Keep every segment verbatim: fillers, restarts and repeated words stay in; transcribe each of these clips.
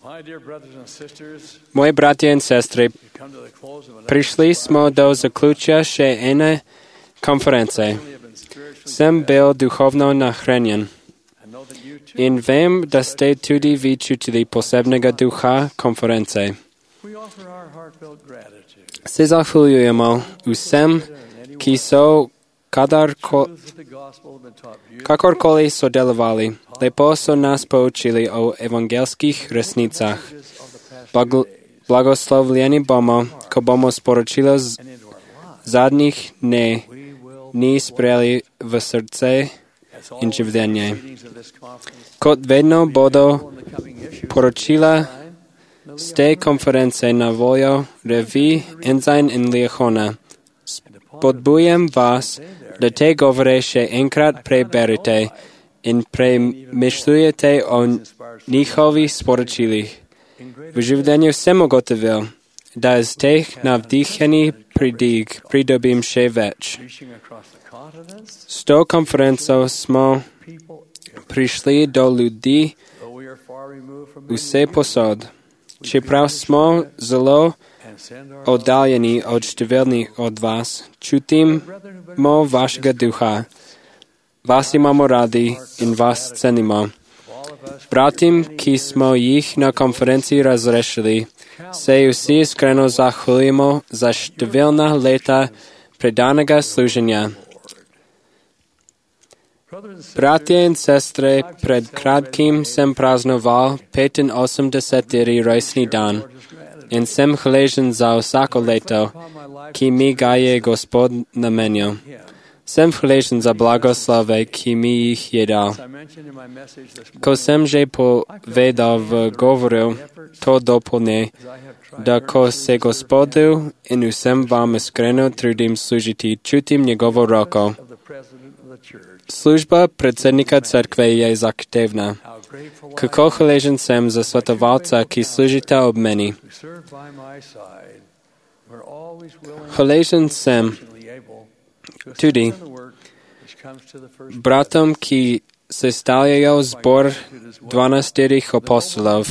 Moji bratia i sestry, prišli smo do zaključia še ene konference. Sem bil duhovno nahranjen. In vem, da ste tudi vi čutili posebnega duha konference. Se zahvaljujemo vsem, ki so kadarko, kakorkoli sodelovali. Lepo so nas poučili o evangelskih resnicah. Blag- blagoslovljeni bomo, ko bomo sporočilo z zadnjih dne ni sprejeli v srce in življenje. Kot vedno bodo poročila z te konference na voljo revi Ensign in Liahona. Podbujem vas, da te govore še enkrat preberite in premišljujete o njihovih sporočilih. V življenju sem ugotovil, da iz teh navdichenih pridig pridobim še več. S to konferenco smo prišli do ljudi vse posod. Čeprav smo zelo oddaljeni od številnih od vas, čutimo vašega duha. Vas imamo radi in vas cenimo. Bratim, ki smo jih na konferenci razrešili, se vsi iskreno zahvaljujemo za številna leta predanega služenja. Bratje in sestre, pred kratkim sem praznoval petinosemdeseti rojstni dan in sem hvaležen za vsako leto, ki mi ga je Gospod namenil. Sem hvaležen za blagoslove, ki mi jih je dal. Ko sem že povedal v govoru, to dopolne, da ko se Gospodu in vsem vam iskreno trudim služiti, čutim njegovo roko. Služba predsednika cerkve je zahtevna. Kako hvaležen sem za svetovalca, ki služite ob meni. Hvaležen sem tudi bratom, ki sestavljajo zbor dvanajsterih apostolov.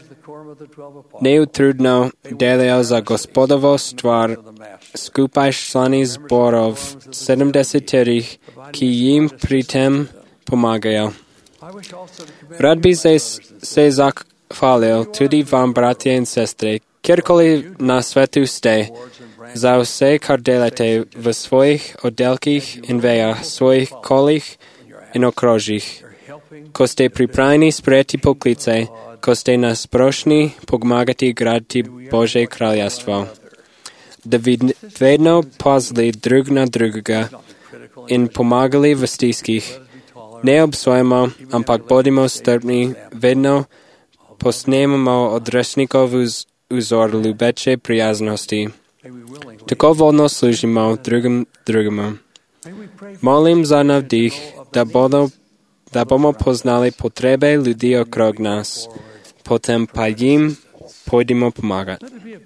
Neutrudno delajo za Gospodovo stvar skupaj s člani zborov sedemdeseterih, ki jim pri tem pomagajo. Rad bi se, se zahvalil tudi vam, bratje in sestre, kjerkoli na svetu ste, za vse, kar delate v svojih oddelkih in vejah, svojih kolih in okrožjih. Ko ste pripravljeni sprejeti poklice, ko ste nasprošni pomagati graditi Božje kraljestvo. Da bi vedno pazili drug na drugega in pomagali v stiskih. Ne obsojamo, ampak bodimo strpni, vedno posnemamo od resnikov vzor ljubeče prijaznosti. Tako voljno služimo drugim drugemu. Molim za navdih, da, bodo, da bomo poznali potrebe ljudi okrog nas, potem pa jim pojdimo pomagati.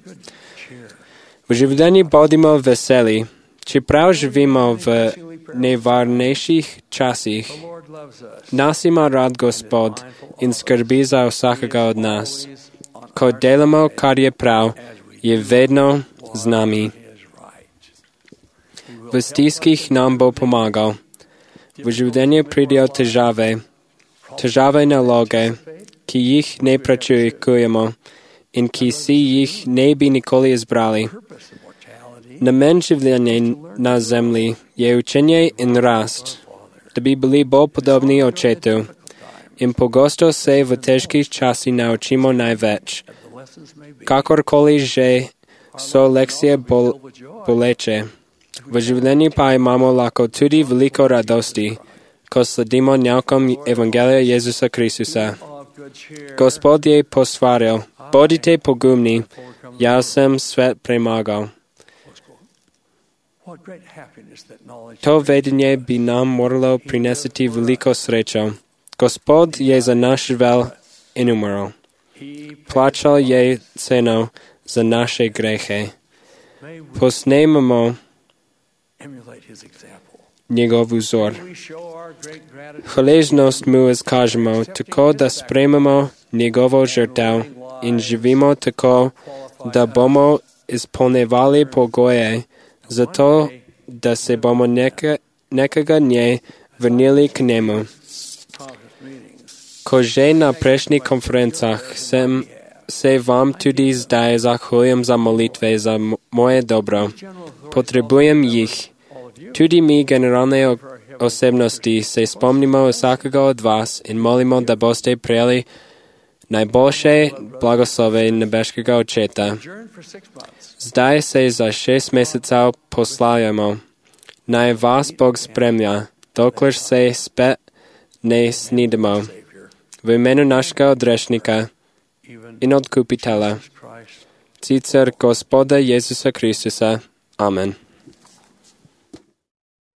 V življenju bodimo veseli, čeprav živimo v nevarnejših časih. Nas ima rad Gospod in skrbi za vsakega od nas. Ko delamo, kar je prav, je vedno z nami. V stiskih nam bo pomagal. V življenju pridejo težave, težave naloge, ki jih ne pričakujemo in ki si jih ne bi nikoli izbrali. Namen življenja na zemlji je učenje in rast, da bi bili bolj podobni očetu. In pogosto se v težkih časih naučimo največ. Kakorkoli že so lekcije bol, boleče. V življenju pa imamo lahko tudi veliko radosti, ko sledimo naukom Evangelija Jezusa Kristusa. Gospod je posvaril, bodite pogumni, jaz sem svet premagal. To vedenje bi nam moralo prinesiti veliko srečo. Gospod je za naš živel in umrl. Plačal je ceno za naše grehe. Posnemamo njegov vzor. Hvaležnost mu izkažemo tako, da sprejmemo njegovo žrtev in živimo tako, da bomo izpolnjevali pogoje za to, da se bomo neka, nekega dne vrnili k njemu. Ko že na prejšnjih konferencah sem se vam tudi zdaj zahvaljujem za molitve za moje dobro. Potrebujem jih. Tudi mi, generalne osebnosti, se spomnimo vsakega od vas in molimo, da boste prijeli najboljše blagoslove nebeškega Očeta. Zdaj se za šest mesecev poslavljamo. Naj vas Bog spremlja, dokler se spet ne snidemo. V imenu našega odrešnika in odkupitelja, sicer Gospoda Jezusa Kristusa. Amen.